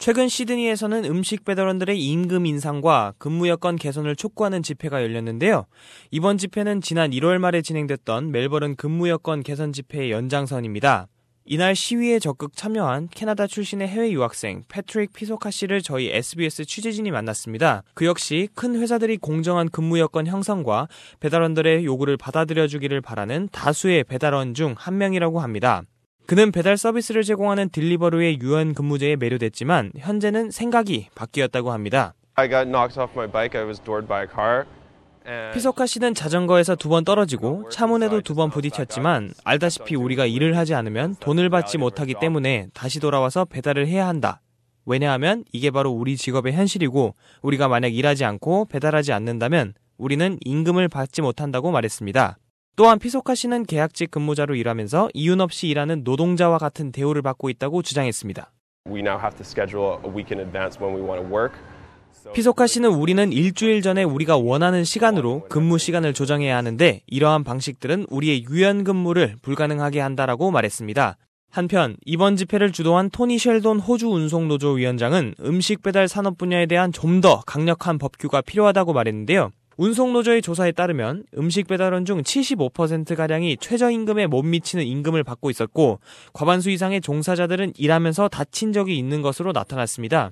최근 시드니에서는 음식 배달원들의 임금 인상과 근무 여건 개선을 촉구하는 집회가 열렸는데요. 이번 집회는 지난 1월 말에 진행됐던 멜버른 근무 여건 개선 집회의 연장선입니다. 이날 시위에 적극 참여한 캐나다 출신의 해외 유학생 패트릭 피소카 씨를 저희 SBS 취재진이 만났습니다. 그 역시 큰 회사들이 공정한 근무 여건 형성과 배달원들의 요구를 받아들여주기를 바라는 다수의 배달원 중 한 명이라고 합니다. 그는 배달 서비스를 제공하는 딜리버루의 유연 근무제에 매료됐지만 현재는 생각이 바뀌었다고 합니다. 피소카 씨는 자전거에서 2번 떨어지고 차문에도 2번 부딪혔지만 알다시피 우리가 일을 하지 않으면 돈을 받지 못하기 때문에 다시 돌아와서 배달을 해야 한다. 왜냐하면 이게 바로 우리 직업의 현실이고 우리가 만약 일하지 않고 배달하지 않는다면 우리는 임금을 받지 못한다고 말했습니다. 또한 피소카 씨는 계약직 근무자로 일하면서 이윤 없이 일하는 노동자와 같은 대우를 받고 있다고 주장했습니다. 피소카 씨는 우리는 일주일 전에 우리가 원하는 시간으로 근무 시간을 조정해야 하는데 이러한 방식들은 우리의 유연 근무를 불가능하게 한다라고 말했습니다. 한편 이번 집회를 주도한 토니 셸돈 호주 운송노조 위원장은 음식 배달 산업 분야에 대한 좀 더 강력한 법규가 필요하다고 말했는데요. 운송노조의 조사에 따르면 음식 배달원 중 75%가량이 최저임금에 못 미치는 임금을 받고 있었고 과반수 이상의 종사자들은 일하면서 다친 적이 있는 것으로 나타났습니다.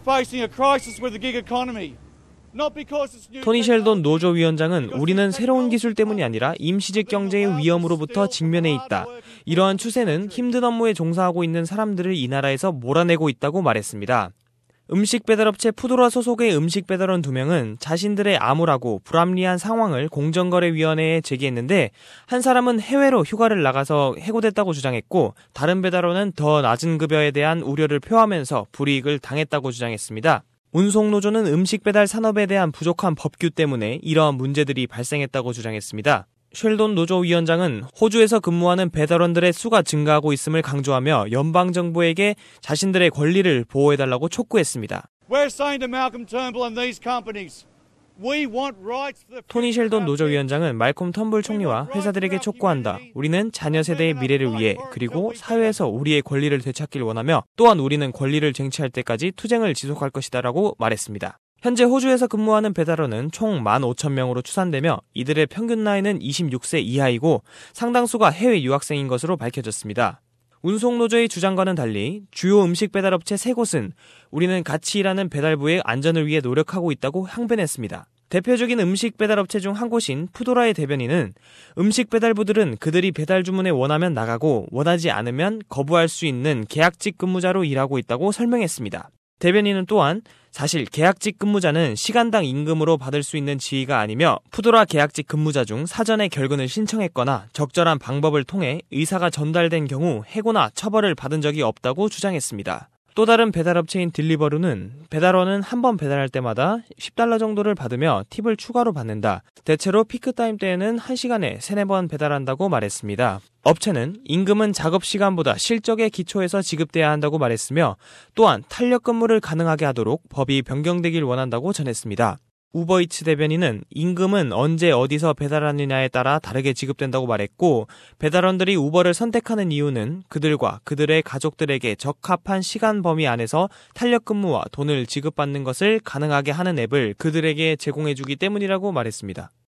토니 셸돈 노조 위원장은 우리는 새로운 기술 때문이 아니라 임시직 경제의 위험으로부터 직면해 있다. 이러한 추세는 힘든 업무에 종사하고 있는 사람들을 이 나라에서 몰아내고 있다고 말했습니다. 음식 배달업체 푸드라 소속의 음식 배달원 2명은 자신들의 암울하고 불합리한 상황을 공정거래위원회에 제기했는데 한 사람은 해외로 휴가를 나가서 해고됐다고 주장했고 다른 배달원은 더 낮은 급여에 대한 우려를 표하면서 불이익을 당했다고 주장했습니다. 운송노조는 음식 배달 산업에 대한 부족한 법규 때문에 이러한 문제들이 발생했다고 주장했습니다. 셸돈 노조 위원장은 호주에서 근무하는 배달원들의 수가 증가하고 있음을 강조하며 연방정부에게 자신들의 권리를 보호해달라고 촉구했습니다. 토니 셸돈 노조 위원장은 말콤 텀블 총리와 회사들에게 촉구한다. 우리는 자녀 세대의 미래를 위해 그리고 사회에서 우리의 권리를 되찾길 원하며 또한 우리는 권리를 쟁취할 때까지 투쟁을 지속할 것이다 라고 말했습니다. 현재 호주에서 근무하는 배달원은 총 15,000명으로 추산되며 이들의 평균 나이는 26세 이하이고 상당수가 해외 유학생인 것으로 밝혀졌습니다. 운송노조의 주장과는 달리 주요 음식 배달업체 3곳은 우리는 같이 일하는 배달부의 안전을 위해 노력하고 있다고 항변했습니다. 대표적인 음식 배달업체 중 한 곳인 푸도라의 대변인은 음식 배달부들은 그들이 배달 주문에 원하면 나가고 원하지 않으면 거부할 수 있는 계약직 근무자로 일하고 있다고 설명했습니다. 대변인은 또한 사실 계약직 근무자는 시간당 임금으로 받을 수 있는 지위가 아니며 푸도라 계약직 근무자 중 사전에 결근을 신청했거나 적절한 방법을 통해 의사가 전달된 경우 해고나 처벌을 받은 적이 없다고 주장했습니다. 또 다른 배달업체인 딜리버루는 배달원은 한 번 배달할 때마다 $10 정도를 받으며 팁을 추가로 받는다. 대체로 피크타임 때에는 1시간에 3-4번 배달한다고 말했습니다. 업체는 임금은 작업시간보다 실적에 기초해서 지급돼야 한다고 말했으며 또한 탄력 근무를 가능하게 하도록 법이 변경되길 원한다고 전했습니다. 우버이츠 대변인은 임금은 언제 어디서 배달하느냐에 따라 다르게 지급된다고 말했고 배달원들이 우버를 선택하는 이유는 그들과 그들의 가족들에게 적합한 시간 범위 안에서 탄력 근무와 돈을 지급받는 것을 가능하게 하는 앱을 그들에게 제공해주기 때문이라고 말했습니다.